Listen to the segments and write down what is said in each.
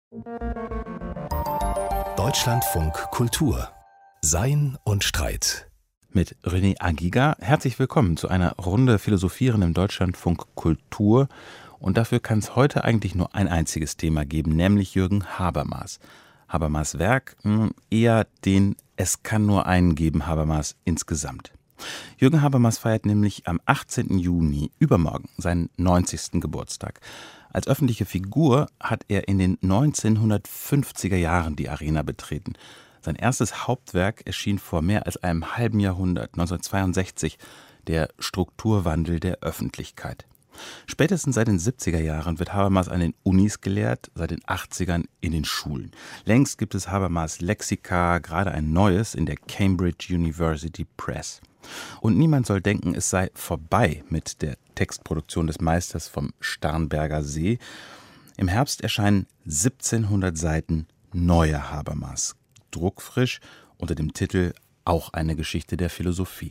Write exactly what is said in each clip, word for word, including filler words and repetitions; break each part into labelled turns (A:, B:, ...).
A: Deutschlandfunk Kultur. Sein und Streit.
B: Mit René Agiga. Herzlich willkommen zu einer Runde Philosophieren im Deutschlandfunk Kultur. Und dafür kann es heute eigentlich nur ein einziges Thema geben, nämlich Jürgen Habermas. Habermas' Werk, mh, eher den Es kann nur einen geben Habermas insgesamt. Jürgen Habermas feiert nämlich am achtzehnten Juni, übermorgen, seinen neunzigsten Geburtstag. Als öffentliche Figur hat er in den neunzehnhundertfünfziger Jahren die Arena betreten. Sein erstes Hauptwerk erschien vor mehr als einem halben Jahrhundert, neunzehnhundertzweiundsechzig, der Strukturwandel der Öffentlichkeit. Spätestens seit den siebziger Jahren wird Habermas an den Unis gelehrt, seit den achtzigern in den Schulen. Längst gibt es Habermas Lexika, gerade ein neues in der Cambridge University Press. Und niemand soll denken, es sei vorbei mit der Textproduktion des Meisters vom Starnberger See. Im Herbst erscheinen siebzehnhundert Seiten neuer Habermas, druckfrisch unter dem Titel Auch eine Geschichte der Philosophie.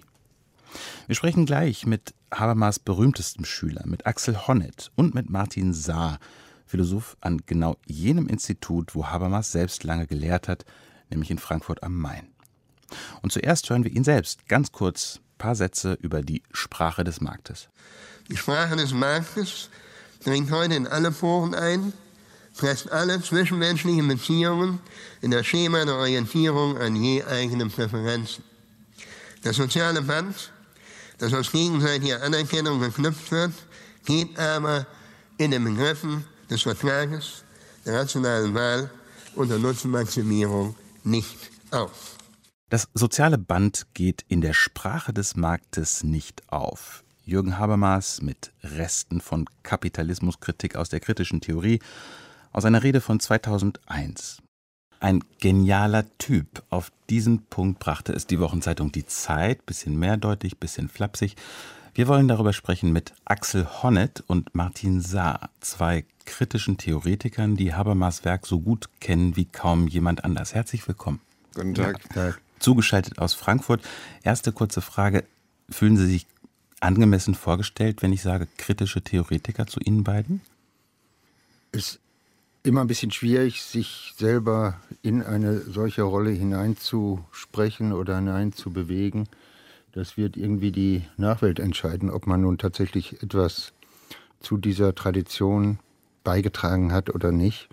B: Wir sprechen gleich mit Habermas' berühmtestem Schüler, mit Axel Honneth und mit Martin Saar, Philosoph an genau jenem Institut, wo Habermas selbst lange gelehrt hat, nämlich in Frankfurt am Main. Und zuerst hören wir ihn selbst ganz kurz ein paar Sätze über die Sprache des Marktes.
C: Die Sprache des Marktes dringt heute in alle Poren ein, presst alle zwischenmenschlichen Beziehungen in das Schema der Orientierung an je eigenen Präferenzen. Das soziale Band, das aus gegenseitiger Anerkennung geknüpft wird, geht aber in den Begriffen des Vertrages, der rationalen Wahl und der Nutzenmaximierung nicht auf.
B: Das soziale Band geht in der Sprache des Marktes nicht auf. Jürgen Habermas mit Resten von Kapitalismuskritik aus der kritischen Theorie aus einer Rede von zweitausendeins. Ein genialer Typ. Auf diesen Punkt brachte es die Wochenzeitung Die Zeit. Bisschen mehrdeutig, bisschen flapsig. Wir wollen darüber sprechen mit Axel Honneth und Martin Saar, zwei kritischen Theoretikern, die Habermas' Werk so gut kennen wie kaum jemand anders. Herzlich willkommen.
D: Guten Tag.
B: Ja, zugeschaltet aus Frankfurt. Erste kurze Frage. Fühlen Sie sich angemessen vorgestellt, wenn ich sage kritische Theoretiker zu Ihnen beiden?
D: Ist immer ein bisschen schwierig, sich selber in eine solche Rolle hineinzusprechen oder hineinzubewegen. Das wird irgendwie die Nachwelt entscheiden, ob man nun tatsächlich etwas zu dieser Tradition beigetragen hat oder nicht.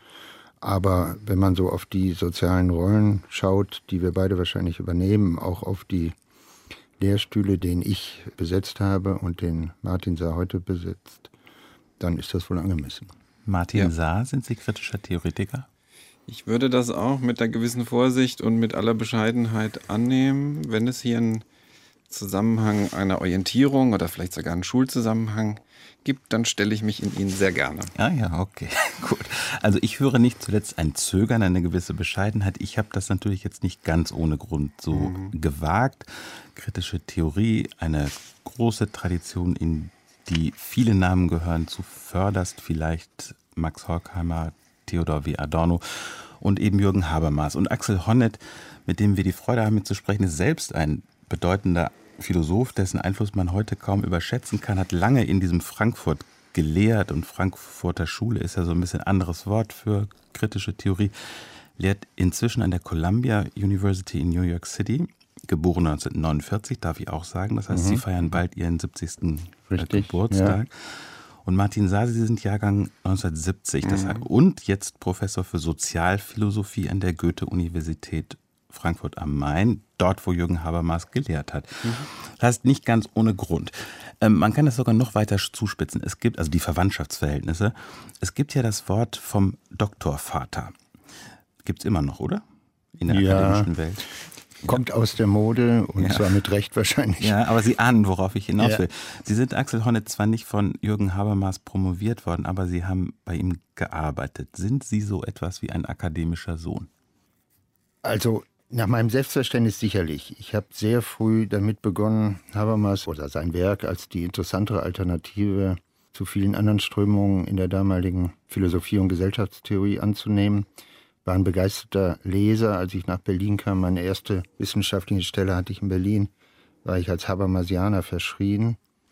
D: Aber wenn man so auf die sozialen Rollen schaut, die wir beide wahrscheinlich übernehmen, auch auf die Lehrstühle, den ich besetzt habe und den Martin Saar heute besetzt, dann ist das wohl angemessen.
B: Martin
E: Ja.
B: Saar, sind Sie kritischer Theoretiker?
E: Ich würde das auch mit einer gewissen Vorsicht und mit aller Bescheidenheit annehmen, wenn es hier einen Zusammenhang einer Orientierung oder vielleicht sogar einen Schulzusammenhang gibt, dann stelle ich mich in ihn sehr gerne.
B: Ah ja, okay, gut. Also ich höre nicht zuletzt ein Zögern, eine gewisse Bescheidenheit. Ich habe das natürlich jetzt nicht ganz ohne Grund so mhm. gewagt. Kritische Theorie, eine große Tradition, in die viele Namen gehören, zuvörderst vielleicht Max Horkheimer, Theodor W. Adorno und eben Jürgen Habermas. Und Axel Honneth, mit dem wir die Freude haben, mit zu sprechen, ist selbst ein bedeutender Philosoph, dessen Einfluss man heute kaum überschätzen kann, hat lange in diesem Frankfurt gelehrt und Frankfurter Schule ist ja so ein bisschen anderes Wort für kritische Theorie, lehrt inzwischen an der Columbia University in New York City, geboren neunzehnhundertneunundvierzig, darf ich auch sagen, das heißt, mhm. Sie feiern bald Ihren siebzigsten
D: Richtig,
B: Geburtstag.
D: Ja.
B: Und Martin Saar, Sie sind Jahrgang neunzehnhundertsiebzig, das heißt, und jetzt Professor für Sozialphilosophie an der Goethe-Universität Frankfurt am Main, dort, wo Jürgen Habermas gelehrt hat. Mhm. Das heißt, nicht ganz ohne Grund. Ähm, man kann das sogar noch weiter zuspitzen. Es gibt, also die Verwandtschaftsverhältnisse, es gibt ja das Wort vom Doktorvater. Gibt es immer noch, oder? In der
D: ja,
B: akademischen Welt.
D: Kommt aus der Mode und ja. zwar mit Recht wahrscheinlich.
B: Ja, aber Sie ahnen, worauf ich hinaus will.
D: Ja.
B: Sie sind, Axel Honneth, zwar nicht von Jürgen Habermas promoviert worden, aber Sie haben bei ihm gearbeitet. Sind Sie so etwas wie ein akademischer Sohn?
D: Also nach meinem Selbstverständnis sicherlich. Ich habe sehr früh damit begonnen, Habermas oder sein Werk als die interessantere Alternative zu vielen anderen Strömungen in der damaligen Philosophie und Gesellschaftstheorie anzunehmen. War ein begeisterter Leser. Als ich nach Berlin kam, meine erste wissenschaftliche Stelle hatte ich in Berlin, war ich als Habermasianer verschrien.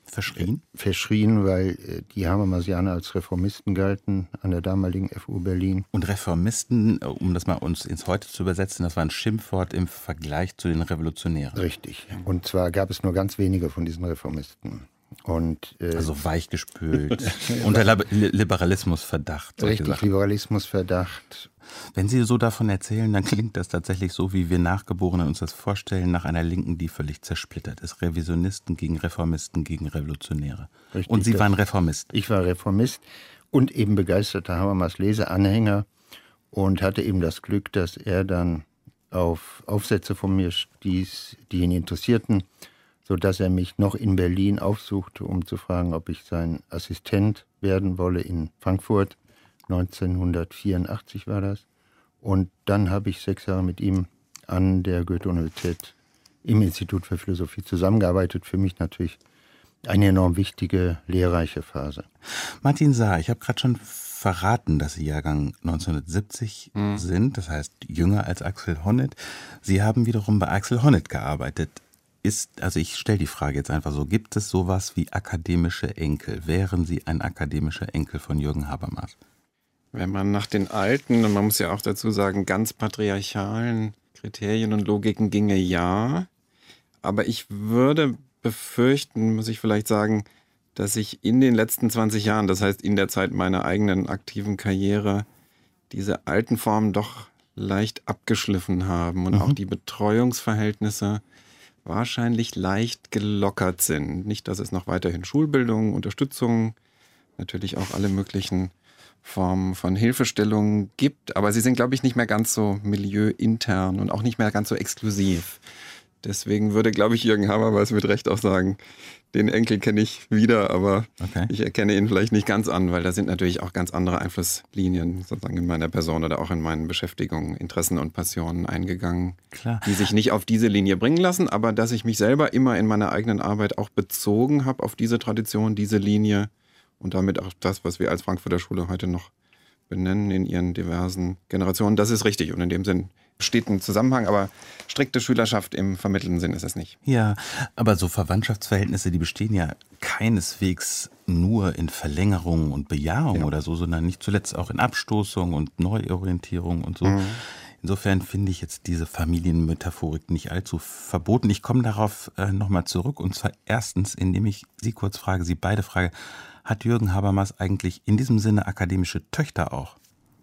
B: Verschrien?
D: Verschrien, weil äh, die Habermasianer als Reformisten galten an der damaligen F U Berlin.
B: Und Reformisten, um das mal uns ins Heute zu übersetzen, das war ein Schimpfwort im Vergleich zu den Revolutionären.
D: Richtig. Und zwar gab es nur ganz wenige von diesen Reformisten. Und, äh,
B: also weichgespült, unter Liberalismusverdacht.
D: Richtig,
B: Sachen.
D: Liberalismusverdacht.
B: Wenn Sie so davon erzählen, dann klingt das tatsächlich so, wie wir Nachgeborenen uns das vorstellen, nach einer Linken, die völlig zersplittert ist. Revisionisten gegen Reformisten gegen Revolutionäre.
D: Richtig,
B: und Sie waren Reformist.
D: Ich war Reformist und eben begeisterter Habermas Leseanhänger und hatte eben das Glück, dass er dann auf Aufsätze von mir stieß, die ihn interessierten, sodass er mich noch in Berlin aufsuchte, um zu fragen, ob ich sein Assistent werden wolle in Frankfurt. neunzehnhundertvierundachtzig war das. Und dann habe ich sechs Jahre mit ihm an der Goethe-Universität im Institut für Philosophie zusammengearbeitet. Für mich natürlich eine enorm wichtige, lehrreiche Phase.
B: Martin Saar, ich habe gerade schon verraten, dass Sie Jahrgang neunzehnhundertsiebzig mhm. sind, das heißt jünger als Axel Honneth. Sie haben wiederum bei Axel Honneth gearbeitet. Ist, also ich stelle die Frage jetzt einfach so, gibt es sowas wie akademische Enkel? Wären Sie ein akademischer Enkel von Jürgen Habermas?
E: Wenn man nach den alten, und man muss ja auch dazu sagen, ganz patriarchalen Kriterien und Logiken ginge, ja. Aber ich würde befürchten, muss ich vielleicht sagen, dass ich in den letzten zwanzig Jahren, das heißt in der Zeit meiner eigenen aktiven Karriere, diese alten Formen doch leicht abgeschliffen haben und mhm. auch die Betreuungsverhältnisse wahrscheinlich leicht gelockert sind. Nicht, dass es noch weiterhin Schulbildung, Unterstützung, natürlich auch alle möglichen Formen von Hilfestellungen gibt, aber sie sind, glaube ich, nicht mehr ganz so milieuintern und auch nicht mehr ganz so exklusiv. Deswegen würde, glaube ich, Jürgen Habermas mit Recht auch sagen, den Enkel kenne ich wieder, aber okay. ich erkenne ihn vielleicht nicht ganz an, weil da sind natürlich auch ganz andere Einflusslinien sozusagen in meiner Person oder auch in meinen Beschäftigungen, Interessen und Passionen eingegangen,
B: Klar.
E: die sich nicht auf diese Linie bringen lassen, aber dass ich mich selber immer in meiner eigenen Arbeit auch bezogen habe auf diese Tradition, diese Linie und damit auch das, was wir als Frankfurter Schule heute noch benennen in ihren diversen Generationen, das ist richtig und in dem Sinn besteht ein Zusammenhang, aber strikte Schülerschaft im vermittelnden Sinn ist es nicht.
B: Ja, aber so Verwandtschaftsverhältnisse, die bestehen ja keineswegs nur in Verlängerung und Bejahung ja. oder so, sondern nicht zuletzt auch in Abstoßung und Neuorientierung und so. Mhm. Insofern finde ich jetzt diese Familienmetaphorik nicht allzu verboten. Ich komme darauf äh, nochmal zurück und zwar erstens, indem ich Sie kurz frage, Sie beide frage, hat Jürgen Habermas eigentlich in diesem Sinne akademische Töchter auch?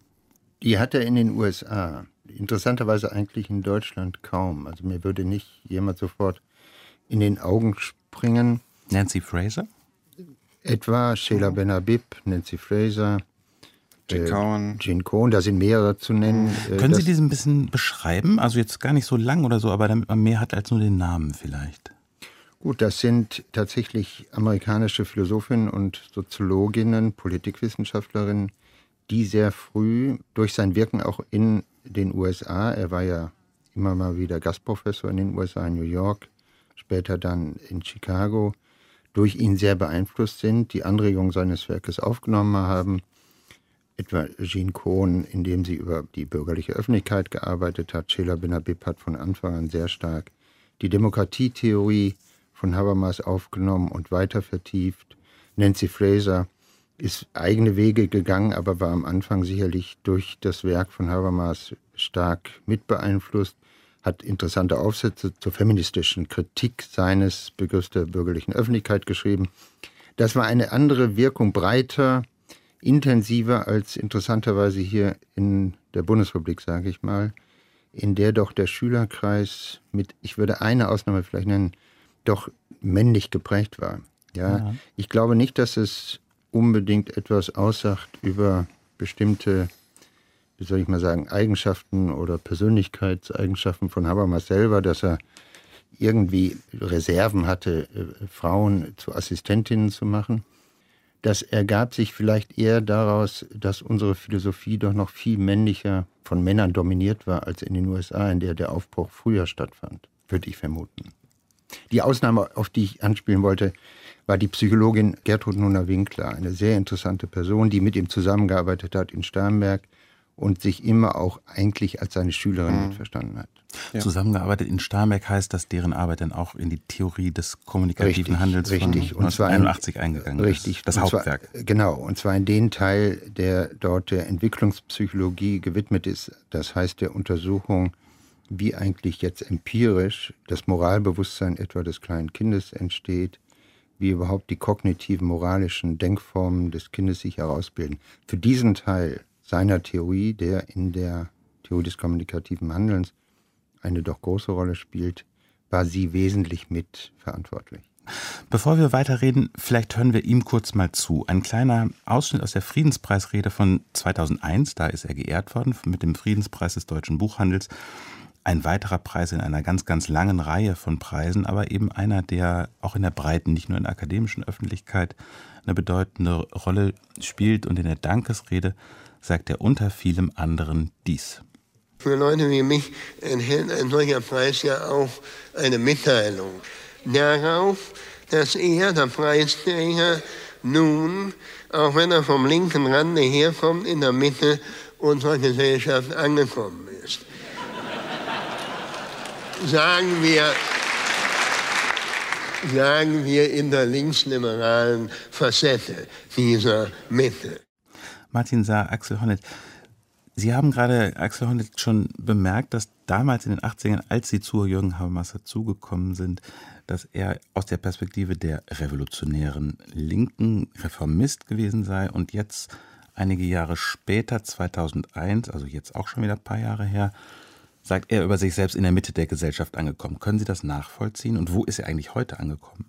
D: Die hat er in den U S A. Interessanterweise eigentlich in Deutschland kaum. Also mir würde nicht jemand sofort in den Augen springen.
B: Nancy Fraser?
D: Etwa Sheila Ben-Habib, Nancy Fraser,
E: Gene äh, Cohen.
D: Gene Cohen, da sind mehrere zu nennen.
B: Können Sie diesen ein bisschen beschreiben? Also jetzt gar nicht so lang oder so, aber damit man mehr hat als nur den Namen vielleicht.
D: Gut, das sind tatsächlich amerikanische Philosophinnen und Soziologinnen, Politikwissenschaftlerinnen, die sehr früh durch sein Wirken auch in den U S A, er war ja immer mal wieder Gastprofessor in den U S A, in New York, später dann in Chicago, durch ihn sehr beeinflusst sind, die Anregungen seines Werkes aufgenommen haben, etwa Gene Cohen, indem sie über die bürgerliche Öffentlichkeit gearbeitet hat. Sheila Ben-Habib hat von Anfang an sehr stark die Demokratietheorie von Habermas aufgenommen und weiter vertieft. Nancy Fraser ist eigene Wege gegangen, aber war am Anfang sicherlich durch das Werk von Habermas stark mitbeeinflusst, hat interessante Aufsätze zur feministischen Kritik seines Begriffs der bürgerlichen Öffentlichkeit geschrieben. Das war eine andere Wirkung, breiter, intensiver als interessanterweise hier in der Bundesrepublik, sage ich mal, in der doch der Schülerkreis mit, ich würde eine Ausnahme vielleicht nennen, doch männlich geprägt war. Ja, ja. Ich glaube nicht, dass es unbedingt etwas aussagt über bestimmte, wie soll ich mal sagen, Eigenschaften oder Persönlichkeitseigenschaften von Habermas selber, dass er irgendwie Reserven hatte, Frauen zu Assistentinnen zu machen. Das ergab sich vielleicht eher daraus, dass unsere Philosophie doch noch viel männlicher von Männern dominiert war als in den U S A, in der der Aufbruch früher stattfand, würde ich vermuten. Die Ausnahme, auf die ich anspielen wollte, war die Psychologin Gertrud Nunner-Winkler, eine sehr interessante Person, die mit ihm zusammengearbeitet hat in Starnberg und sich immer auch eigentlich als seine Schülerin mhm. mitverstanden hat.
B: Ja. Zusammengearbeitet in Starnberg heißt, dass deren Arbeit dann auch in die Theorie des kommunikativen
D: richtig,
B: Handels
D: richtig.
B: von neunzehnhunderteinundachtzig eingegangen
D: richtig.
B: ist. Das
D: und
B: Hauptwerk.
D: Zwar, genau, und zwar in den Teil, der dort der Entwicklungspsychologie gewidmet ist. Das heißt der Untersuchung, wie eigentlich jetzt empirisch das Moralbewusstsein etwa des kleinen Kindes entsteht, wie überhaupt die kognitiven, moralischen Denkformen des Kindes sich herausbilden. Für diesen Teil seiner Theorie, der in der Theorie des kommunikativen Handelns eine doch große Rolle spielt, war sie wesentlich mitverantwortlich.
B: Bevor wir weiterreden, vielleicht hören wir ihm kurz mal zu. Ein kleiner Ausschnitt aus der Friedenspreisrede von zweitausendeins, da ist er geehrt worden mit dem Friedenspreis des deutschen Buchhandels. Ein weiterer Preis in einer ganz, ganz langen Reihe von Preisen, aber eben einer, der auch in der breiten, nicht nur in der akademischen Öffentlichkeit eine bedeutende Rolle spielt. Und in der Dankesrede sagt er unter vielem anderen dies.
C: Für Leute wie mich enthält ein solcher Preis ja auch eine Mitteilung darauf, dass er, der Preisträger, nun, auch wenn er vom linken Rande herkommt, in der Mitte unserer Gesellschaft angekommen ist. Sagen wir, sagen wir in der linksliberalen Facette dieser Mitte.
B: Martin Saar, Axel Honneth, Sie haben gerade, Axel Honneth, schon bemerkt, dass damals in den achtzigern, als Sie zu Jürgen Habermas dazugekommen sind, dass er aus der Perspektive der revolutionären Linken Reformist gewesen sei und jetzt einige Jahre später, zweitausendeins, also jetzt auch schon wieder ein paar Jahre her, sagt er über sich selbst in der Mitte der Gesellschaft angekommen. Können Sie das nachvollziehen? Und wo ist er eigentlich heute angekommen?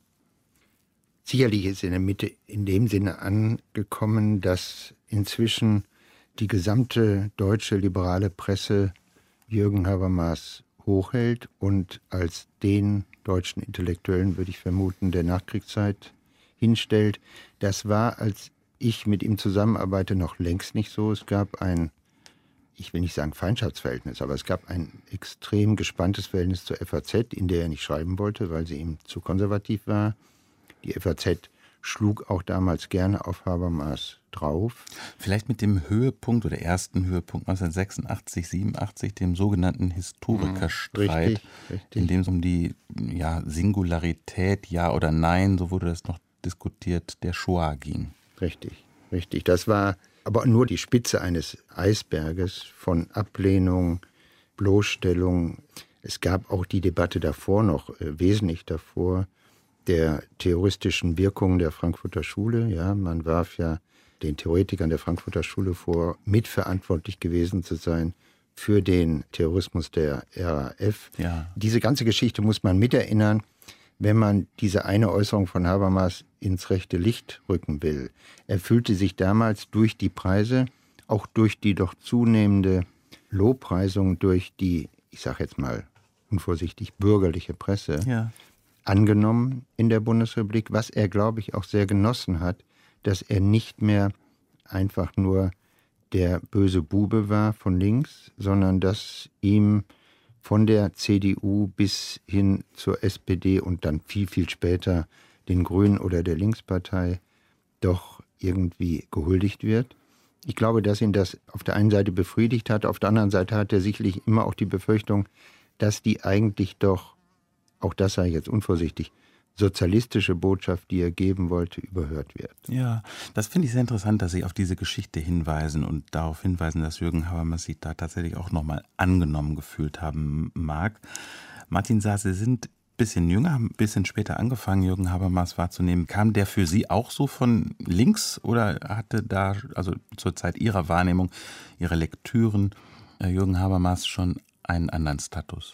D: Sicherlich ist er in der Mitte in dem Sinne angekommen, dass inzwischen die gesamte deutsche liberale Presse Jürgen Habermas hochhält und als den deutschen Intellektuellen, würde ich vermuten, der Nachkriegszeit hinstellt. Das war, als ich mit ihm zusammenarbeite, noch längst nicht so. Es gab ein, ich will nicht sagen Feindschaftsverhältnis, aber es gab ein extrem gespanntes Verhältnis zur F A Z, in der er nicht schreiben wollte, weil sie ihm zu konservativ war. Die F A Z schlug auch damals gerne auf Habermas drauf.
B: Vielleicht mit dem Höhepunkt oder ersten Höhepunkt neunzehnhundertsechsundachtzig, siebenundachtzig, dem sogenannten Historikerstreit,
D: richtig, richtig.
B: in dem es um die ja, Singularität, ja oder nein, so wurde das noch diskutiert, der Shoah ging.
D: Richtig, richtig. Das war aber nur die Spitze eines Eisberges von Ablehnung, Bloßstellung. Es gab auch die Debatte davor noch, äh, wesentlich davor, der terroristischen Wirkung der Frankfurter Schule. Ja, man warf ja den Theoretikern der Frankfurter Schule vor, mitverantwortlich gewesen zu sein für den Terrorismus der R A F.
B: Ja.
D: Diese ganze Geschichte muss man miterinnern, wenn man diese eine Äußerung von Habermas ins rechte Licht rücken will. Er fühlte sich damals durch die Preise, auch durch die doch zunehmende Lobpreisung durch die, ich sage jetzt mal unvorsichtig, bürgerliche Presse,
B: ja.
D: angenommen in der Bundesrepublik, was er, glaube ich, auch sehr genossen hat, dass er nicht mehr einfach nur der böse Bube war von links, sondern dass ihm von der C D U bis hin zur S P D und dann viel, viel später den Grünen oder der Linkspartei doch irgendwie gehuldigt wird. Ich glaube, dass ihn das auf der einen Seite befriedigt hat, auf der anderen Seite hat er sicherlich immer auch die Befürchtung, dass die eigentlich doch, auch das sei jetzt unvorsichtig, sozialistische Botschaft, die er geben wollte, überhört wird.
B: Ja, das finde ich sehr interessant, dass Sie auf diese Geschichte hinweisen und darauf hinweisen, dass Jürgen Habermas sich da tatsächlich auch nochmal angenommen gefühlt haben mag. Martin Saar, Sie sind ein bisschen jünger, haben ein bisschen später angefangen, Jürgen Habermas wahrzunehmen. Kam der für Sie auch so von links oder hatte da, also zur Zeit Ihrer Wahrnehmung, Ihrer Lektüren, Jürgen Habermas schon einen anderen Status?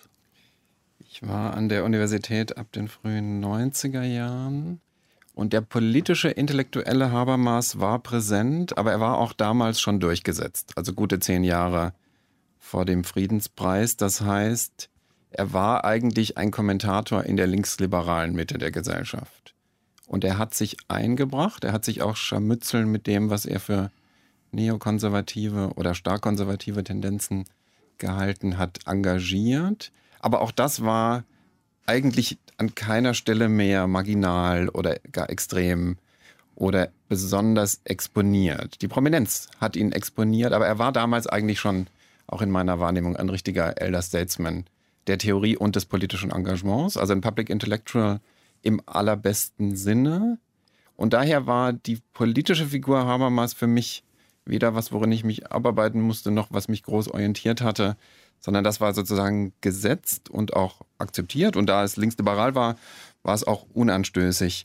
E: Ich war an der Universität ab den frühen neunziger Jahren und der politische, intellektuelle Habermas war präsent, aber er war auch damals schon durchgesetzt, also gute zehn Jahre vor dem Friedenspreis. Das heißt, er war eigentlich ein Kommentator in der linksliberalen Mitte der Gesellschaft. Und er hat sich eingebracht, er hat sich auch scharmützeln mit dem, was er für neokonservative oder stark konservative Tendenzen gehalten hat, engagiert. Aber auch das war eigentlich an keiner Stelle mehr marginal oder gar extrem. oder besonders exponiert. Die Prominenz hat ihn exponiert, aber er war damals eigentlich schon, auch in meiner Wahrnehmung, ein richtiger Elder Statesman der Theorie und des politischen Engagements, also ein Public Intellectual im allerbesten Sinne. Und daher war die politische Figur Habermas für mich weder was, worin ich mich abarbeiten musste, noch was mich groß orientiert hatte, sondern das war sozusagen gesetzt und auch akzeptiert. Und da es linksliberal war, war es auch unanstößig.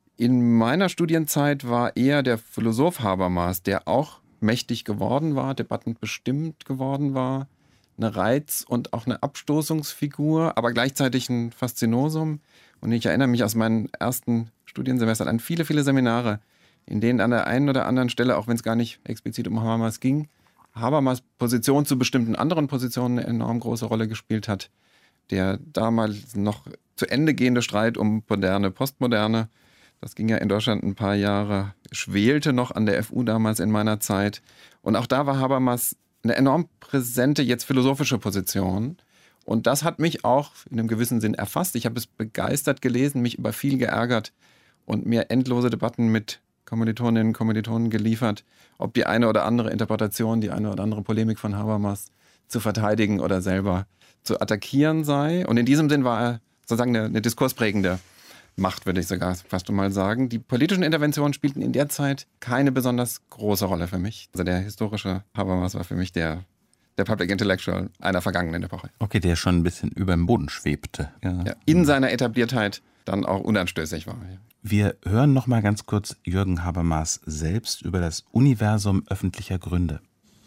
E: In meiner Studienzeit war eher der Philosoph Habermas, der auch mächtig geworden war, debattenbestimmt geworden war, eine Reiz- und auch eine Abstoßungsfigur, aber gleichzeitig ein Faszinosum. Und ich erinnere mich aus meinen ersten Studiensemestern an viele, viele Seminare, in denen an der einen oder anderen Stelle, auch wenn es gar nicht explizit um Habermas ging, Habermas Position zu bestimmten anderen Positionen eine enorm große Rolle gespielt hat. Der damals noch zu Ende gehende Streit um moderne, Postmoderne, das ging ja in Deutschland ein paar Jahre, schwelte noch an der F U damals in meiner Zeit. Und auch da war Habermas eine enorm präsente, jetzt philosophische Position. Und das hat mich auch in einem gewissen Sinn erfasst. Ich habe es begeistert gelesen, mich über viel geärgert und mir endlose Debatten mit Kommilitoninnen und Kommilitonen geliefert, ob die eine oder andere Interpretation, die eine oder andere Polemik von Habermas zu verteidigen oder selber zu attackieren sei. Und in diesem Sinn war er sozusagen eine, eine diskursprägende Macht, würde ich sogar fast mal sagen. Die politischen Interventionen spielten in der Zeit keine besonders große Rolle für mich. Also der historische Habermas war für mich der, der Public Intellectual einer vergangenen Epoche.
B: Okay, der schon ein bisschen über dem Boden schwebte. Ja.
E: Ja, in seiner Etabliertheit dann auch unanstößig war.
B: Wir hören noch mal ganz kurz Jürgen Habermas selbst über das Universum öffentlicher Gründe.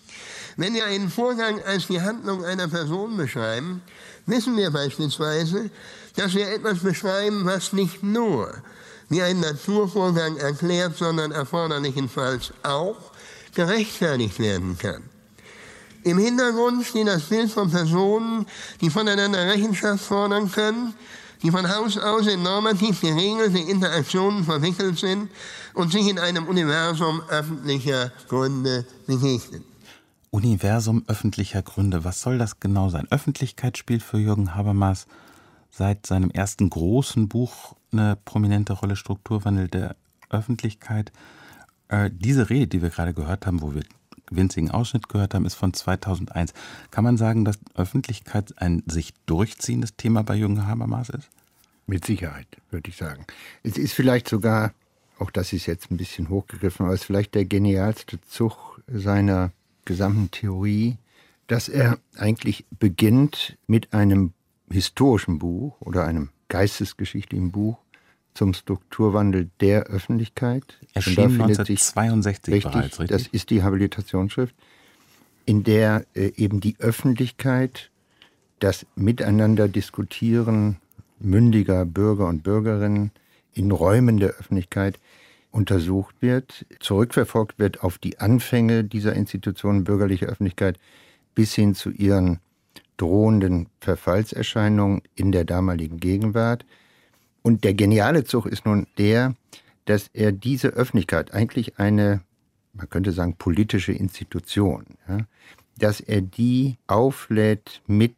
C: Wenn wir einen Vorgang als die Handlung einer Person beschreiben, wissen wir beispielsweise, dass wir etwas beschreiben, was nicht nur wie ein Naturvorgang erklärt, sondern erforderlichenfalls auch gerechtfertigt werden kann. Im Hintergrund steht das Bild von Personen, die voneinander Rechenschaft fordern können, die von Haus aus in normativ geregelte Interaktionen verwickelt sind und sich in einem Universum öffentlicher Gründe begegnen.
B: Universum öffentlicher Gründe, was soll das genau sein? Öffentlichkeit spielt für Jürgen Habermas seit seinem ersten großen Buch eine prominente Rolle, Strukturwandel der Öffentlichkeit. Äh, diese Rede, die wir gerade gehört haben, wo wir einen winzigen Ausschnitt gehört haben, ist von zweitausendeins. Kann man sagen, dass Öffentlichkeit ein sich durchziehendes Thema bei Jürgen Habermas ist?
D: Mit Sicherheit, würde ich sagen. Es ist vielleicht sogar, auch das ist jetzt ein bisschen hochgegriffen, aber es ist vielleicht der genialste Zug seiner gesamten Theorie, dass er eigentlich beginnt mit einem historischen Buch oder einem geistesgeschichtlichen Buch zum Strukturwandel der Öffentlichkeit.
B: Erschien neunzehnhundertzweiundsechzig
D: richtig,
B: bereits, richtig?
D: Das ist die Habilitationsschrift, in der äh, eben die Öffentlichkeit, das Miteinander diskutieren mündiger Bürger und Bürgerinnen in Räumen der Öffentlichkeit untersucht wird, zurückverfolgt wird auf die Anfänge dieser Institutionen bürgerlicher Öffentlichkeit bis hin zu ihren drohenden Verfallserscheinungen in der damaligen Gegenwart. Und der geniale Zug ist nun der, dass er diese Öffentlichkeit, eigentlich eine, man könnte sagen, politische Institution, ja, dass er die auflädt mit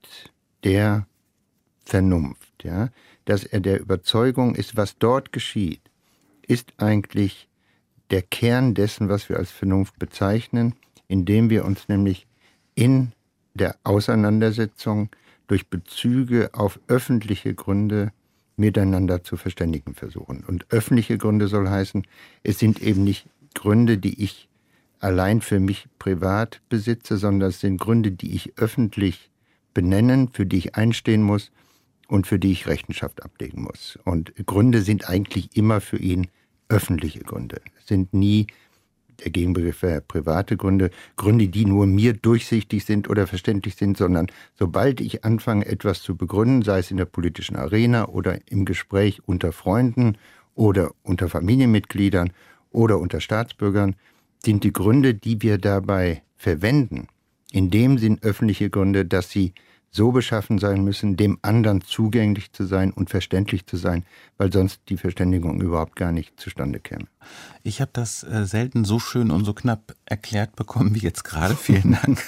D: der Vernunft, ja, dass er der Überzeugung ist, was dort geschieht, ist eigentlich der Kern dessen, was wir als Vernunft bezeichnen, indem wir uns nämlich in der Auseinandersetzung durch Bezüge auf öffentliche Gründe miteinander zu verständigen versuchen. Und öffentliche Gründe soll heißen, es sind eben nicht Gründe, die ich allein für mich privat besitze, sondern es sind Gründe, die ich öffentlich benennen, für die ich einstehen muss und für die ich Rechenschaft ablegen muss. Und Gründe sind eigentlich immer für ihn öffentliche Gründe. Es sind nie, der Gegenbegriff wäre private Gründe, Gründe, die nur mir durchsichtig sind oder verständlich sind, sondern sobald ich anfange, etwas zu begründen, sei es in der politischen Arena oder im Gespräch unter Freunden oder unter Familienmitgliedern oder unter Staatsbürgern, sind die Gründe, die wir dabei verwenden, in dem Sinn öffentliche Gründe, dass sie so beschaffen sein müssen, dem anderen zugänglich zu sein und verständlich zu sein, weil sonst die Verständigung überhaupt gar nicht zustande käme.
B: Ich habe das äh, selten so schön und so knapp erklärt bekommen wie jetzt gerade. Vielen Dank.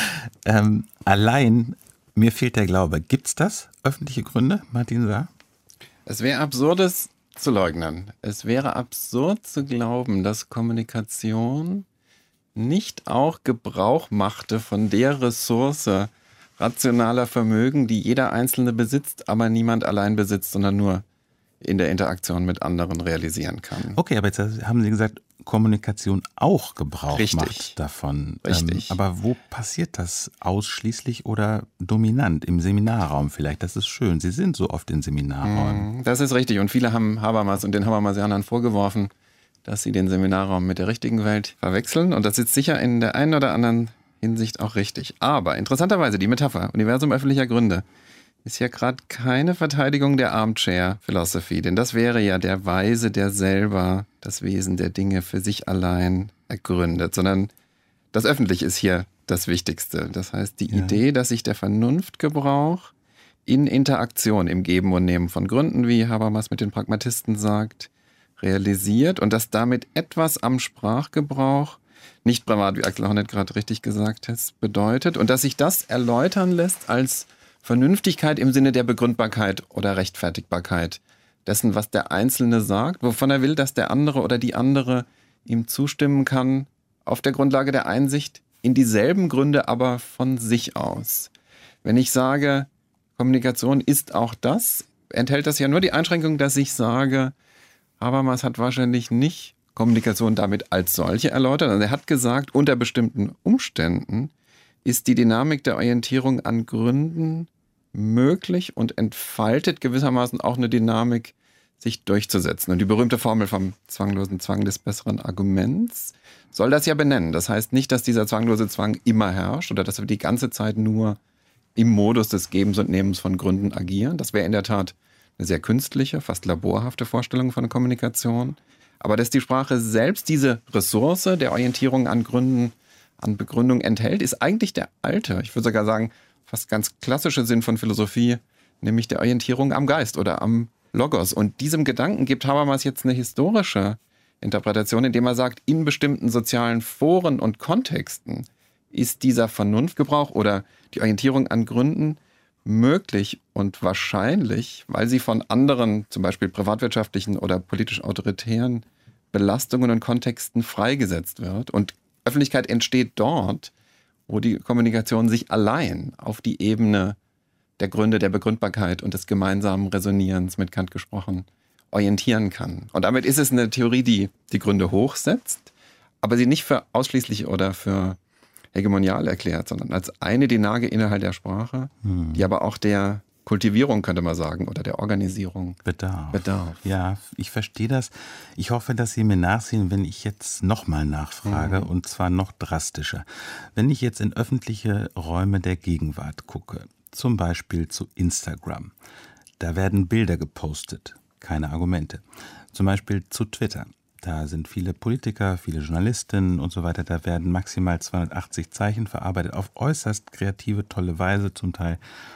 B: ähm, allein, mir fehlt der Glaube. Gibt's das? Öffentliche Gründe, Martin Saar?
E: Es wäre absurdes zu leugnen. Es wäre absurd zu glauben, dass Kommunikation nicht auch Gebrauch machte von der Ressource rationaler Vermögen, die jeder Einzelne besitzt, aber niemand allein besitzt, sondern nur in der Interaktion mit anderen realisieren kann.
B: Okay, aber jetzt haben Sie gesagt, Kommunikation auch Gebrauch
E: Richtig.
B: macht davon.
E: Richtig.
B: Ähm, aber wo passiert das ausschließlich oder dominant? Im Seminarraum vielleicht, das ist schön. Sie sind so oft in Seminarräumen.
E: Das ist richtig und viele haben Habermas und den Habermasianern vorgeworfen, dass sie den Seminarraum mit der richtigen Welt verwechseln und das ist sicher in der einen oder anderen Hinsicht auch richtig. Aber interessanterweise die Metapher Universum öffentlicher Gründe ist ja gerade keine Verteidigung der Armchair Philosophy, denn das wäre ja der Weise, der selber das Wesen der Dinge für sich allein ergründet, sondern das Öffentliche ist hier das Wichtigste. Das heißt, die ja. Idee, dass sich der Vernunftgebrauch in Interaktion, im Geben und Nehmen von Gründen, wie Habermas mit den Pragmatisten sagt, realisiert und dass damit etwas am Sprachgebrauch nicht privat, wie Axel Honneth gerade richtig gesagt hat, bedeutet und dass sich das erläutern lässt als Vernünftigkeit im Sinne der Begründbarkeit oder Rechtfertigbarkeit dessen, was der Einzelne sagt, wovon er will, dass der andere oder die andere ihm zustimmen kann, auf der Grundlage der Einsicht in dieselben Gründe, aber von sich aus. Wenn ich sage, Kommunikation ist auch das, enthält das ja nur die Einschränkung, dass ich sage, Habermas hat wahrscheinlich nicht Kommunikation damit als solche erläutert. Also er hat gesagt, unter bestimmten Umständen ist die Dynamik der Orientierung an Gründen möglich und entfaltet gewissermaßen auch eine Dynamik, sich durchzusetzen. Und die berühmte Formel vom zwanglosen Zwang des besseren Arguments soll das ja benennen. Das heißt nicht, dass dieser zwanglose Zwang immer herrscht oder dass wir die ganze Zeit nur im Modus des Gebens und Nehmens von Gründen agieren. Das wäre in der Tat eine sehr künstliche, fast laborhafte Vorstellung von Kommunikation. Aber dass die Sprache selbst diese Ressource der Orientierung an Gründen, an Begründung enthält, ist eigentlich der alte, ich würde sogar sagen, fast ganz klassische Sinn von Philosophie, nämlich der Orientierung am Geist oder am Logos. Und diesem Gedanken gibt Habermas jetzt eine historische Interpretation, indem er sagt, in bestimmten sozialen Foren und Kontexten ist dieser Vernunftgebrauch oder die Orientierung an Gründen möglich und wahrscheinlich, weil sie von anderen, zum Beispiel privatwirtschaftlichen oder politisch autoritären Belastungen und Kontexten freigesetzt wird. Und Öffentlichkeit entsteht dort, wo die Kommunikation sich allein auf die Ebene der Gründe, der Begründbarkeit und des gemeinsamen Resonierens, mit Kant gesprochen, orientieren kann. Und damit ist es eine Theorie, die die Gründe hochsetzt, aber sie nicht für ausschließlich oder für hegemonial erklärt, sondern als eine Denage innerhalb der Sprache, hm. die aber auch der Kultivierung, könnte man sagen, oder der Organisierung
B: bedarf.
E: bedarf.
B: Ja, ich verstehe das. Ich hoffe, dass Sie mir nachsehen, wenn ich jetzt nochmal nachfrage, mhm. und zwar noch drastischer. Wenn ich jetzt in öffentliche Räume der Gegenwart gucke, zum Beispiel zu Instagram, da werden Bilder gepostet, keine Argumente. Zum Beispiel zu Twitter. Da sind viele Politiker, viele Journalistinnen und so weiter. Da werden maximal zweihundertachtzig Zeichen verarbeitet, auf äußerst kreative, tolle Weise zum Teil.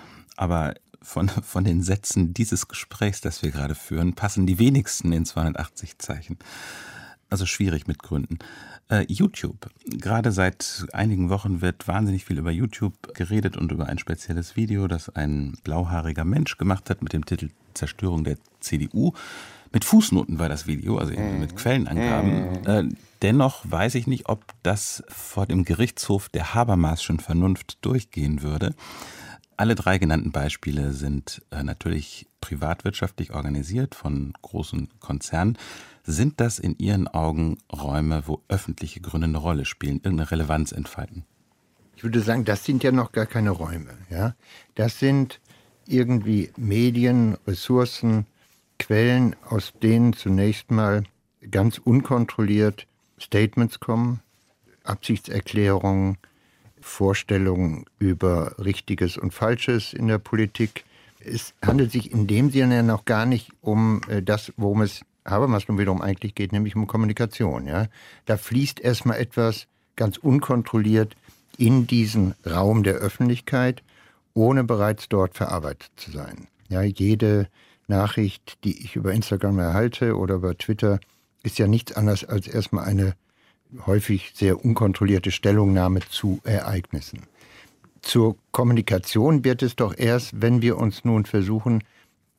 B: Aber von, von den Sätzen dieses Gesprächs, das wir gerade führen, passen die wenigsten in zweihundertachtzig Zeichen. Also schwierig mit Gründen. Äh, YouTube. Gerade seit einigen Wochen wird wahnsinnig viel über YouTube geredet und über ein spezielles Video, das ein blauhaariger Mensch gemacht hat mit dem Titel Zerstörung der C D U. Mit Fußnoten war das Video, also mit Quellenangaben. Äh, dennoch weiß ich nicht, ob das vor dem Gerichtshof der Habermasschen Vernunft durchgehen würde. Alle drei genannten Beispiele sind äh, natürlich privatwirtschaftlich organisiert von großen Konzernen. Sind das in Ihren Augen Räume, wo öffentliche Gründe eine Rolle spielen, irgendeine Relevanz entfalten?
D: Ich würde sagen, das sind ja noch gar keine Räume. Ja? Das sind irgendwie Medien, Ressourcen, Quellen, aus denen zunächst mal ganz unkontrolliert Statements kommen, Absichtserklärungen, Vorstellungen über Richtiges und Falsches in der Politik. Es handelt sich in dem Sinne ja noch gar nicht um das, worum es Habermas nun wiederum eigentlich geht, nämlich um Kommunikation. Ja? Da fließt erstmal etwas ganz unkontrolliert in diesen Raum der Öffentlichkeit, ohne bereits dort verarbeitet zu sein. Ja, jede Nachricht, die ich über Instagram erhalte oder über Twitter, ist ja nichts anderes als erstmal eine häufig sehr unkontrollierte Stellungnahme zu Ereignissen. Zur Kommunikation wird es doch erst, wenn wir uns nun versuchen,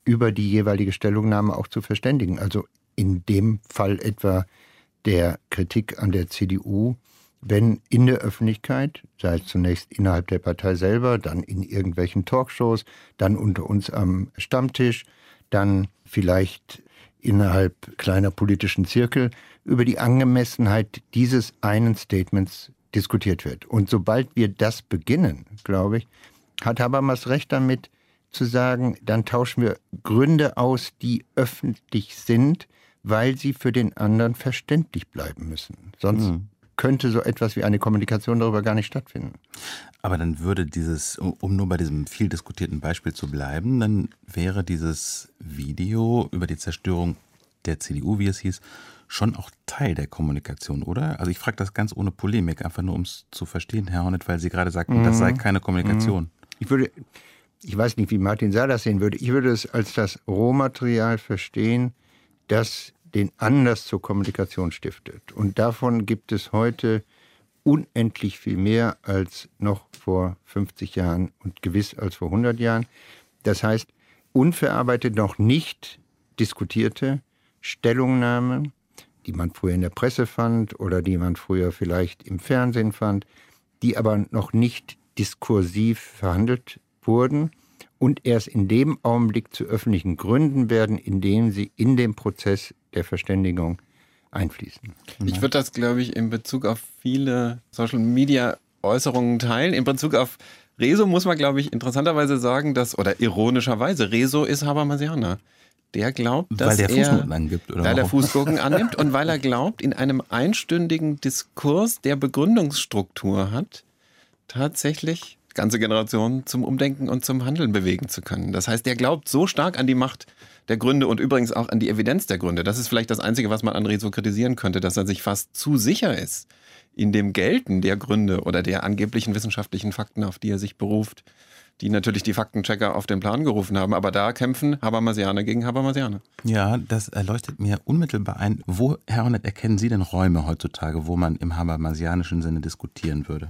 D: über die jeweilige Stellungnahme auch zu verständigen. Also in dem Fall etwa der Kritik an der C D U, wenn in der Öffentlichkeit, sei es zunächst innerhalb der Partei selber, dann in irgendwelchen Talkshows, dann unter uns am Stammtisch, dann vielleicht innerhalb kleiner politischen Zirkel, über die Angemessenheit dieses einen Statements diskutiert wird. Und sobald wir das beginnen, glaube ich, hat Habermas recht damit zu sagen, dann tauschen wir Gründe aus, die öffentlich sind, weil sie für den anderen verständlich bleiben müssen. Sonst mhm. könnte so etwas wie eine Kommunikation darüber gar nicht stattfinden.
B: Aber dann würde dieses, um nur bei diesem viel diskutierten Beispiel zu bleiben, dann wäre dieses Video über die Zerstörung der C D U, wie es hieß, schon auch Teil der Kommunikation, oder? Also ich frage das ganz ohne Polemik, einfach nur um es zu verstehen, Herr Hornet, weil Sie gerade sagten, mhm. das sei keine Kommunikation.
D: Ich würde, ich weiß nicht, wie Martin Saar das sehen würde, ich würde es als das Rohmaterial verstehen, das den Anlass zur Kommunikation stiftet. Und davon gibt es heute unendlich viel mehr als noch vor fünfzig Jahren und gewiss als vor hundert Jahren. Das heißt, unverarbeitet, noch nicht diskutierte Stellungnahmen, die man früher in der Presse fand oder die man früher vielleicht im Fernsehen fand, die aber noch nicht diskursiv verhandelt wurden und erst in dem Augenblick zu öffentlichen Gründen werden, in dem sie in den Prozess der Verständigung einfließen.
E: Ich würde das, glaube ich, in Bezug auf viele Social-Media-Äußerungen teilen. In Bezug auf Rezo muss man, glaube ich, interessanterweise sagen, dass, oder ironischerweise, Rezo ist Habermasianer. Der glaubt, dass
B: weil der
E: er,
B: Fußnoten angibt, oder
E: weil er Fußnoten annimmt und weil er glaubt, in einem einstündigen Diskurs, der Begründungsstruktur hat, tatsächlich ganze Generationen zum Umdenken und zum Handeln bewegen zu können. Das heißt, der glaubt so stark an die Macht der Gründe und übrigens auch an die Evidenz der Gründe. Das ist vielleicht das Einzige, was man an Rezo kritisieren könnte, dass er sich fast zu sicher ist in dem Gelten der Gründe oder der angeblichen wissenschaftlichen Fakten, auf die er sich beruft, die natürlich die Faktenchecker auf den Plan gerufen haben. Aber da kämpfen Habermasianer gegen Habermasianer.
B: Ja, das erleuchtet mir unmittelbar ein. Wo, Herr Hornet, erkennen Sie denn Räume heutzutage, wo man im habermasianischen Sinne diskutieren würde?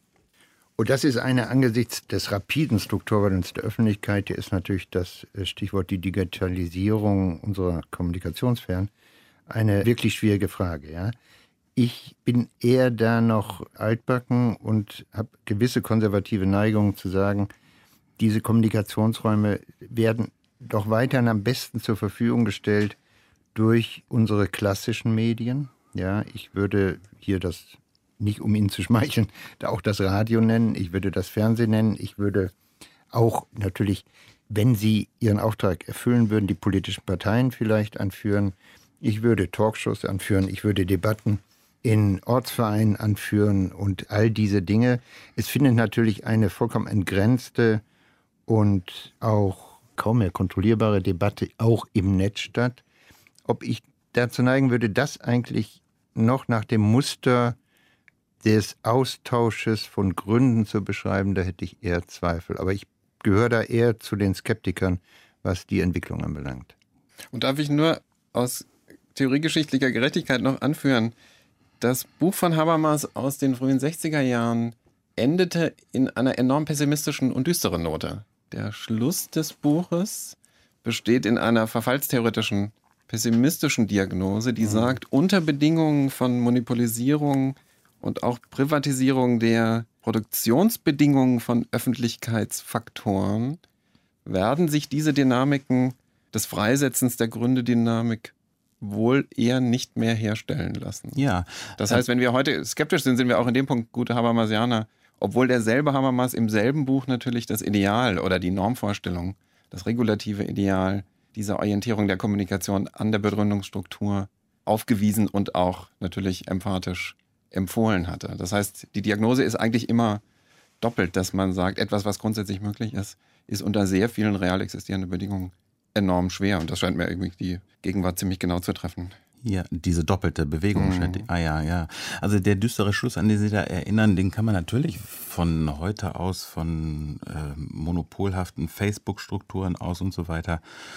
D: Und das ist eine angesichts des rapiden Strukturwandels der Öffentlichkeit, hier ist natürlich das Stichwort die Digitalisierung unserer Kommunikationssphären, eine wirklich schwierige Frage. Ja? Ich bin eher da noch altbacken und habe gewisse konservative Neigungen zu sagen, diese Kommunikationsräume werden doch weiterhin am besten zur Verfügung gestellt durch unsere klassischen Medien. Ja, ich würde hier das, nicht um Ihnen zu schmeicheln, da auch das Radio nennen, ich würde das Fernsehen nennen, ich würde auch natürlich, wenn Sie Ihren Auftrag erfüllen würden, die politischen Parteien vielleicht anführen, ich würde Talkshows anführen, ich würde Debatten in Ortsvereinen anführen und all diese Dinge. Es findet natürlich eine vollkommen entgrenzte und auch kaum mehr kontrollierbare Debatte auch im Netz statt. Ob ich dazu neigen würde, das eigentlich noch nach dem Muster des Austausches von Gründen zu beschreiben, da hätte ich eher Zweifel. Aber ich gehöre da eher zu den Skeptikern, was die Entwicklung anbelangt.
E: Und darf ich nur aus theoriegeschichtlicher Gerechtigkeit noch anführen, das Buch von Habermas aus den frühen sechziger Jahren endete in einer enorm pessimistischen und düsteren Note. Der Schluss des Buches besteht in einer verfallstheoretischen, pessimistischen Diagnose, die mhm. sagt, unter Bedingungen von Monopolisierung und auch Privatisierung der Produktionsbedingungen von Öffentlichkeitsfaktoren werden sich diese Dynamiken des Freisetzens der Gründedynamik wohl eher nicht mehr herstellen lassen.
B: Ja.
E: Das heißt, wenn wir heute skeptisch sind, sind wir auch in dem Punkt gute Habermasianer, obwohl derselbe Habermas im selben Buch natürlich das Ideal oder die Normvorstellung, das regulative Ideal dieser Orientierung der Kommunikation an der Begründungsstruktur aufgewiesen und auch natürlich emphatisch empfohlen hatte. Das heißt, die Diagnose ist eigentlich immer doppelt, dass man sagt, etwas, was grundsätzlich möglich ist, ist unter sehr vielen real existierenden Bedingungen enorm schwer. Und das scheint mir irgendwie die Gegenwart ziemlich genau zu treffen.
B: Ja, diese doppelte Bewegung.
E: Mhm.
B: Scheint, ah ja, ja. Also der düstere Schluss, an den Sie da erinnern, den kann man natürlich von heute aus, von äh, monopolhaften Facebook-Strukturen aus und so weiter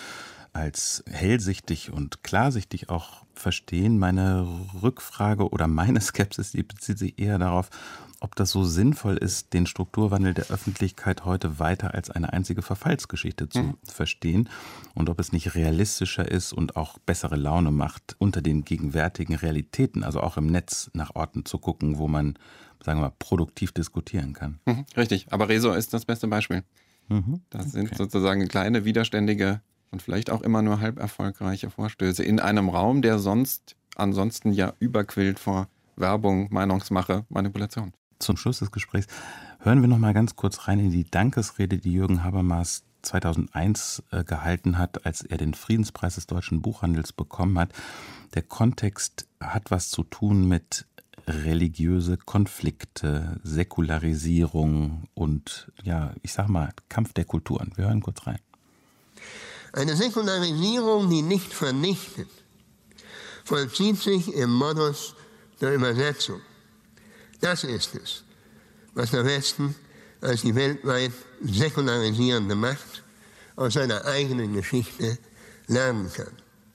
B: als hellsichtig und klarsichtig auch verstehen. Meine Rückfrage oder meine Skepsis, die bezieht sich eher darauf, ob das so sinnvoll ist, den Strukturwandel der Öffentlichkeit heute weiter als eine einzige Verfallsgeschichte zu mhm. verstehen und ob es nicht realistischer ist und auch bessere Laune macht, unter den gegenwärtigen Realitäten, also auch im Netz, nach Orten zu gucken, wo man, sagen wir mal, produktiv diskutieren kann.
E: Mhm, richtig, aber Rezo ist das beste Beispiel.
B: Mhm.
E: Das
B: okay.
E: sind sozusagen kleine, widerständige und vielleicht auch immer nur halb erfolgreiche Vorstöße in einem Raum, der sonst ansonsten ja überquillt vor Werbung, Meinungsmache, Manipulation.
B: Zum Schluss des Gesprächs hören wir noch mal ganz kurz rein in die Dankesrede, die Jürgen Habermas zweitausendeins äh, gehalten hat, als er den Friedenspreis des deutschen Buchhandels bekommen hat. Der Kontext hat was zu tun mit religiöse Konflikte, Säkularisierung und, ja, ich sag mal, Kampf der Kulturen. Wir hören kurz rein.
C: Eine Säkularisierung, die nicht vernichtet, vollzieht sich im Modus der Übersetzung. Das ist es, was der Westen als die weltweit säkularisierende Macht aus seiner eigenen Geschichte lernen kann.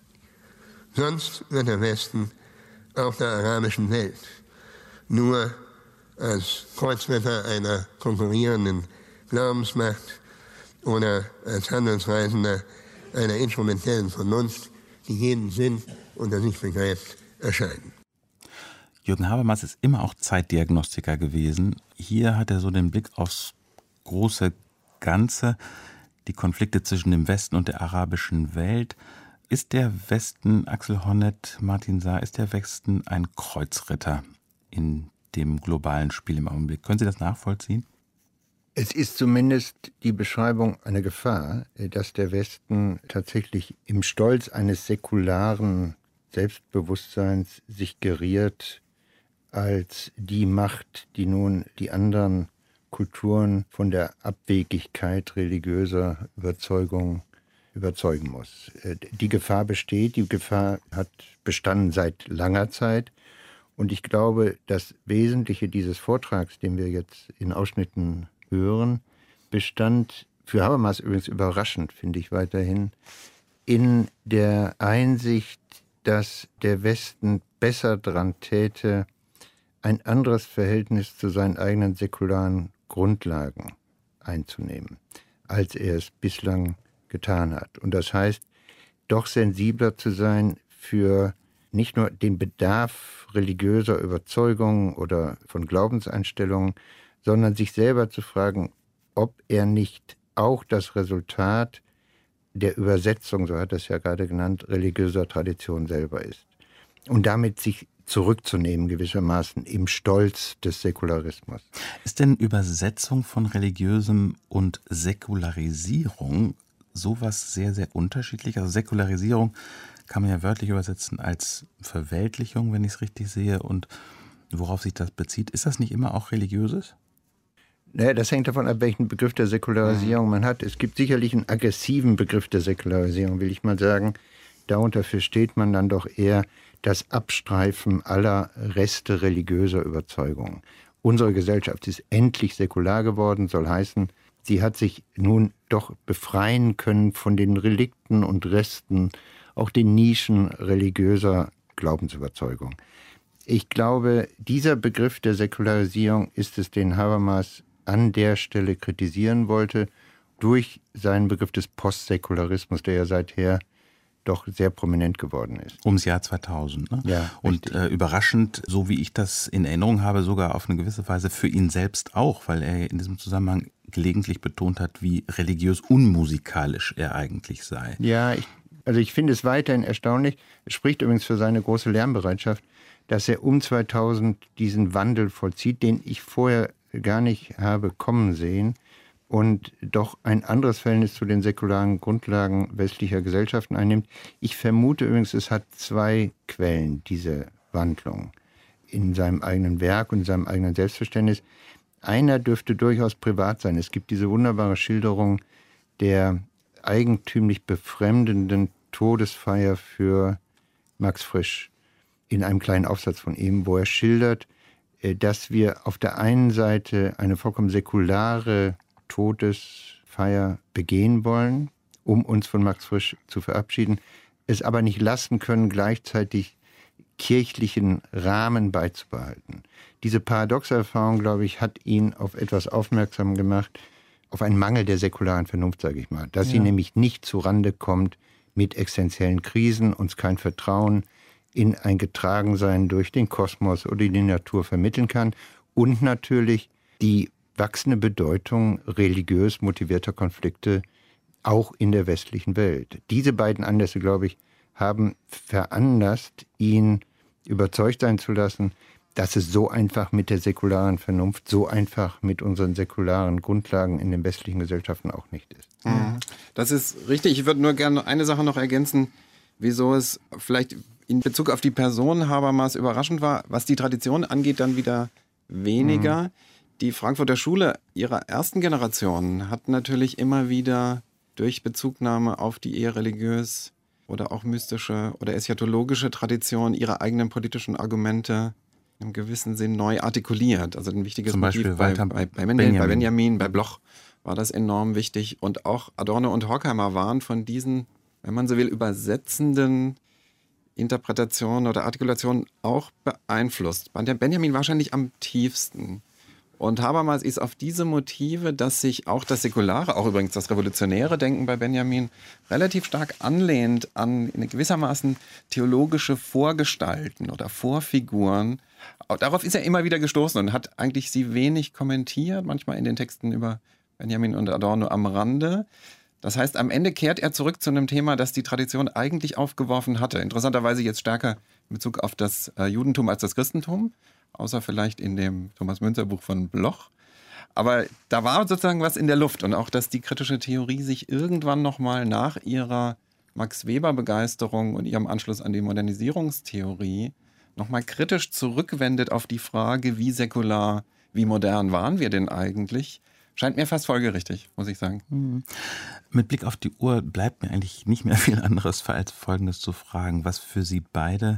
C: Sonst wird der Westen auch der arabischen Welt nur als Kreuzritter einer konkurrierenden Glaubensmacht oder als Handelsreisender einer instrumentellen Vernunft, die jeden Sinn unter sich begreift, erscheinen.
B: Jürgen Habermas ist immer auch Zeitdiagnostiker gewesen. Hier hat er so den Blick aufs große Ganze, die Konflikte zwischen dem Westen und der arabischen Welt. Ist der Westen, Axel Honneth, Martin Saar, ist der Westen ein Kreuzritter in dem globalen Spiel im Augenblick? Können Sie das nachvollziehen?
D: Es ist zumindest die Beschreibung einer Gefahr, dass der Westen tatsächlich im Stolz eines säkularen Selbstbewusstseins sich geriert als die Macht, die nun die anderen Kulturen von der Abwegigkeit religiöser Überzeugung überzeugen muss. Die Gefahr besteht, die Gefahr hat bestanden seit langer Zeit. Und ich glaube, das Wesentliche dieses Vortrags, den wir jetzt in Ausschnitten hören, bestand für Habermas übrigens überraschend, finde ich weiterhin, in der Einsicht, dass der Westen besser dran täte, ein anderes Verhältnis zu seinen eigenen säkularen Grundlagen einzunehmen, als er es bislang getan hat. Und das heißt, doch sensibler zu sein für nicht nur den Bedarf religiöser Überzeugungen oder von Glaubenseinstellungen, sondern sich selber zu fragen, ob er nicht auch das Resultat der Übersetzung, so hat er es ja gerade genannt, religiöser Tradition selber ist. Und damit sich zurückzunehmen gewissermaßen im Stolz des Säkularismus.
B: Ist denn Übersetzung von Religiösem und Säkularisierung sowas sehr, sehr unterschiedlich? Also Säkularisierung kann man ja wörtlich übersetzen als Verweltlichung, wenn ich es richtig sehe. Und worauf sich das bezieht, ist das nicht immer auch Religiöses?
D: Naja, das hängt davon ab, welchen Begriff der Säkularisierung man hat. Es gibt sicherlich einen aggressiven Begriff der Säkularisierung, will ich mal sagen. Darunter versteht man dann doch eher das Abstreifen aller Reste religiöser Überzeugungen. Unsere Gesellschaft ist endlich säkular geworden, soll heißen, sie hat sich nun doch befreien können von den Relikten und Resten, auch den Nischen religiöser Glaubensüberzeugung. Ich glaube, dieser Begriff der Säkularisierung ist es, den Habermas an der Stelle kritisieren wollte, durch seinen Begriff des Postsäkularismus, der ja seither doch sehr prominent geworden ist.
B: Ums Jahr zweitausend. Ne?
D: Ja,
B: und äh, überraschend, so wie ich das in Erinnerung habe, sogar auf eine gewisse Weise für ihn selbst auch, weil er in diesem Zusammenhang gelegentlich betont hat, wie religiös unmusikalisch er eigentlich sei.
D: Ja, ich, also ich finde es weiterhin erstaunlich. Es spricht übrigens für seine große Lernbereitschaft, dass er um zweitausend diesen Wandel vollzieht, den ich vorher gar nicht habe kommen sehen, und doch ein anderes Verhältnis zu den säkularen Grundlagen westlicher Gesellschaften einnimmt. Ich vermute übrigens, es hat zwei Quellen, diese Wandlung, in seinem eigenen Werk und in seinem eigenen Selbstverständnis. Einer dürfte durchaus privat sein. Es gibt diese wunderbare Schilderung der eigentümlich befremdenden Todesfeier für Max Frisch in einem kleinen Aufsatz von ihm, wo er schildert, dass wir auf der einen Seite eine vollkommen säkulare Todesfeier begehen wollen um uns von Max Frisch zu verabschieden, es aber nicht lassen können, gleichzeitig kirchlichen Rahmen beizubehalten. Diese paradoxe Erfahrung, glaube ich, hat ihn auf etwas aufmerksam gemacht, auf einen Mangel der säkularen Vernunft, sage ich mal. Dass ja. sie nämlich nicht zurande kommt mit existenziellen Krisen, uns kein Vertrauen in ein Getragensein durch den Kosmos oder die Natur vermitteln kann und natürlich die wachsende Bedeutung religiös motivierter Konflikte auch in der westlichen Welt. Diese beiden Anlässe, glaube ich, haben veranlasst, ihn überzeugt sein zu lassen, dass es so einfach mit der säkularen Vernunft, so einfach mit unseren säkularen Grundlagen in den westlichen Gesellschaften auch nicht ist.
E: Mhm. Das ist richtig. Ich würde nur gerne eine Sache noch ergänzen, wieso es vielleicht in Bezug auf die Person Habermas überraschend war, was die Tradition angeht, dann wieder weniger. Mhm. Die Frankfurter Schule ihrer ersten Generation hat natürlich immer wieder durch Bezugnahme auf die eher religiös oder auch mystische oder eschatologische Tradition ihre eigenen politischen Argumente im gewissen Sinn neu artikuliert. Also ein wichtiges
B: Zum
E: Motiv
B: Beispiel
E: bei,
B: bei,
E: bei, bei, Benjamin.
B: Benjamin.
E: bei Benjamin, bei Bloch war das enorm wichtig. Und auch Adorno und Horkheimer waren von diesen, wenn man so will, übersetzenden Interpretationen oder Artikulationen auch beeinflusst. Bei Benjamin wahrscheinlich am tiefsten. Und Habermas ist auf diese Motive, dass sich auch das säkulare, auch übrigens das revolutionäre Denken bei Benjamin relativ stark anlehnt an in gewissermaßen theologische Vorgestalten oder Vorfiguren. Darauf ist er immer wieder gestoßen und hat eigentlich sie wenig kommentiert, manchmal in den Texten über Benjamin und Adorno am Rande. Das heißt, am Ende kehrt er zurück zu einem Thema, das die Tradition eigentlich aufgeworfen hatte. Interessanterweise jetzt stärker in Bezug auf das äh, Judentum als das Christentum, außer vielleicht in dem Thomas-Münzer-Buch von Bloch. Aber da war sozusagen was in der Luft. Und auch, dass die kritische Theorie sich irgendwann nochmal nach ihrer Max-Weber-Begeisterung und ihrem Anschluss an die Modernisierungstheorie nochmal kritisch zurückwendet auf die Frage, wie säkular, wie modern waren wir denn eigentlich, scheint mir fast folgerichtig, muss ich sagen.
B: Mhm. Mit Blick auf die Uhr bleibt mir eigentlich nicht mehr viel anderes als Folgendes zu fragen, was für Sie beide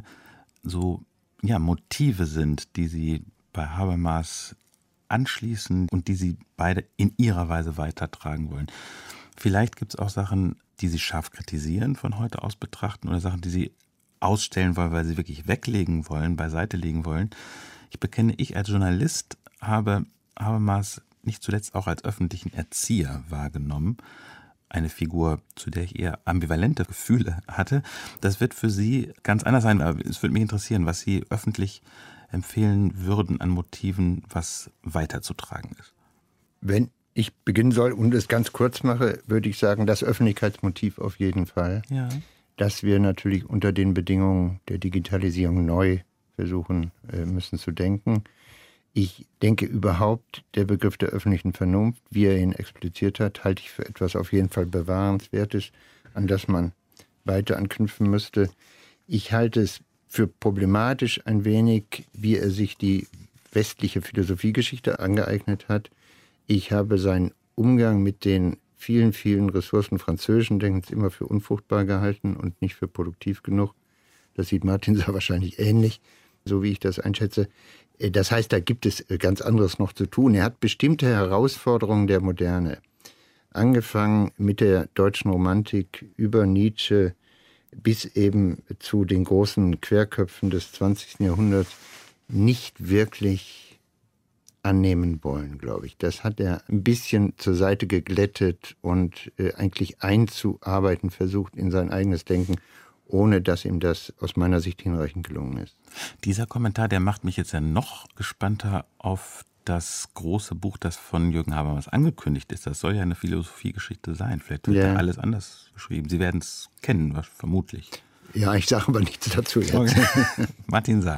B: so ja, Motive sind, die Sie bei Habermas anschließen und die Sie beide in ihrer Weise weitertragen wollen. Vielleicht gibt es auch Sachen, die Sie scharf kritisieren, von heute aus betrachten, oder Sachen, die Sie ausstellen wollen, weil Sie wirklich weglegen wollen, beiseite legen wollen. Ich bekenne, ich als Journalist habe Habermas nicht zuletzt auch als öffentlichen Erzieher wahrgenommen. Eine Figur, zu der ich eher ambivalente Gefühle hatte. Das wird für Sie ganz anders sein, aber es würde mich interessieren, was Sie öffentlich empfehlen würden an Motiven, was weiterzutragen ist.
D: Wenn ich beginnen soll und es ganz kurz mache, würde ich sagen, das Öffentlichkeitsmotiv auf jeden Fall. Ja. Dass wir natürlich unter den Bedingungen der Digitalisierung neu versuchen müssen zu denken. Ich denke überhaupt, der Begriff der öffentlichen Vernunft, wie er ihn expliziert hat, halte ich für etwas auf jeden Fall Bewahrenswertes, an das man weiter anknüpfen müsste. Ich halte es für problematisch ein wenig, wie er sich die westliche Philosophiegeschichte angeeignet hat. Ich habe seinen Umgang mit den vielen, vielen Ressourcen französischen Denkens immer für unfruchtbar gehalten und nicht für produktiv genug. Das sieht Martin Saar wahrscheinlich ähnlich, so wie ich das einschätze. Das heißt, da gibt es ganz anderes noch zu tun. Er hat bestimmte Herausforderungen der Moderne, angefangen mit der deutschen Romantik über Nietzsche bis eben zu den großen Querköpfen des zwanzigsten Jahrhunderts, nicht wirklich annehmen wollen, glaube ich. Das hat er ein bisschen zur Seite geglättet und äh, eigentlich einzuarbeiten versucht in sein eigenes Denken, ohne dass ihm das aus meiner Sicht hinreichend gelungen ist.
B: Dieser Kommentar, der macht mich jetzt ja noch gespannter auf das große Buch, das von Jürgen Habermas angekündigt ist. Das soll ja eine Philosophiegeschichte sein. Vielleicht wird ja da alles anders beschrieben. Sie werden es kennen, vermutlich.
D: Ja, ich sage aber nichts dazu jetzt.
B: Okay. Martin Saar.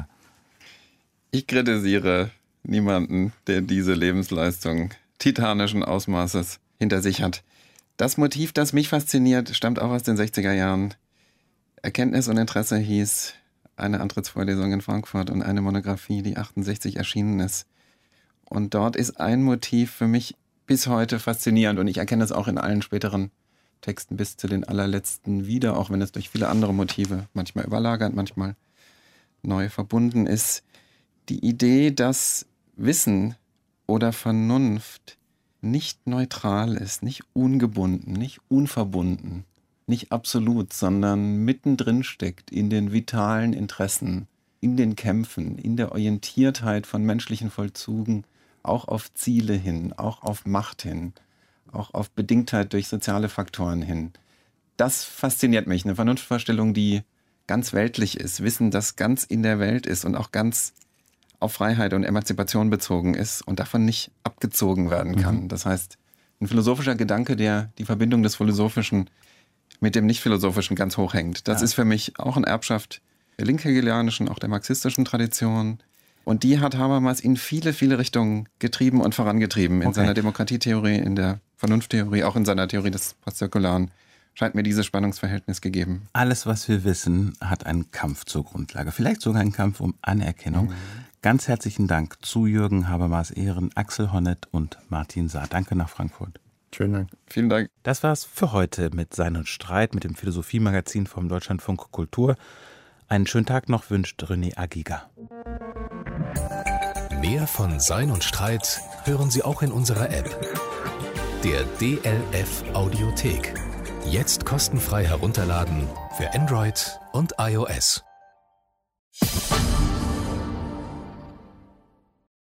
E: Ich kritisiere niemanden, der diese Lebensleistung titanischen Ausmaßes hinter sich hat. Das Motiv, das mich fasziniert, stammt auch aus den sechziger Jahren. Erkenntnis und Interesse hieß eine Antrittsvorlesung in Frankfurt und eine Monographie, die achtundsechzig erschienen ist. Und dort ist ein Motiv für mich bis heute faszinierend und ich erkenne es auch in allen späteren Texten bis zu den allerletzten wieder, auch wenn es durch viele andere Motive manchmal überlagert, manchmal neu verbunden ist. Die Idee, dass Wissen oder Vernunft nicht neutral ist, nicht ungebunden, nicht unverbunden, nicht absolut, sondern mittendrin steckt in den vitalen Interessen, in den Kämpfen, in der Orientiertheit von menschlichen Vollzügen, auch auf Ziele hin, auch auf Macht hin, auch auf Bedingtheit durch soziale Faktoren hin. Das fasziniert mich, eine Vernunftvorstellung, die ganz weltlich ist, Wissen, das ganz in der Welt ist und auch ganz auf Freiheit und Emanzipation bezogen ist und davon nicht abgezogen werden kann. Mhm. Das heißt, ein philosophischer Gedanke, der die Verbindung des Philosophischen mit dem Nicht-Philosophischen ganz hoch hängt. Das ja. ist für mich auch eine Erbschaft der linkhegelianischen, auch der marxistischen Tradition. Und die hat Habermas in viele, viele Richtungen getrieben und vorangetrieben. In okay. seiner Demokratietheorie, in der Vernunfttheorie, auch in seiner Theorie des Postzirkularen scheint mir dieses Spannungsverhältnis gegeben.
B: Alles, was wir wissen, hat einen Kampf zur Grundlage. Vielleicht sogar einen Kampf um Anerkennung. Mhm. Ganz herzlichen Dank zu Jürgen Habermas Ehren, Axel Honneth und Martin Saar. Danke nach Frankfurt.
D: Schönen Dank.
E: Vielen Dank.
B: Das war's für heute mit Sein und Streit, mit dem Philosophie-Magazin vom Deutschlandfunk Kultur. Einen schönen Tag noch wünscht René Agiga.
A: Mehr von Sein und Streit hören Sie auch in unserer App, der D L F Audiothek. Jetzt kostenfrei herunterladen für Android und iOS.